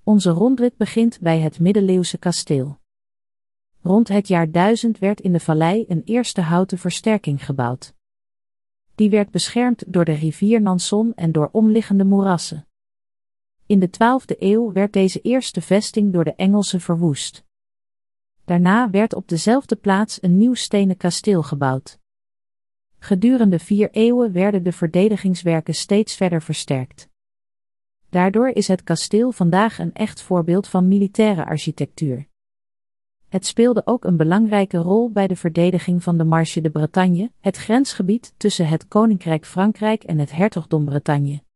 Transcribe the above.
Onze rondrit begint bij het middeleeuwse kasteel. Rond het jaar 1000 werd in de vallei een eerste houten versterking gebouwd. Die werd beschermd door de rivier Nanson en door omliggende moerassen. In de 12e eeuw werd deze eerste vesting door de Engelsen verwoest. Daarna werd op dezelfde plaats een nieuw stenen kasteel gebouwd. Gedurende 4 eeuwen werden de verdedigingswerken steeds verder versterkt. Daardoor is het kasteel vandaag een echt voorbeeld van militaire architectuur. Het speelde ook een belangrijke rol bij de verdediging van de Marche de Bretagne, het grensgebied tussen het Koninkrijk Frankrijk en het Hertogdom Bretagne.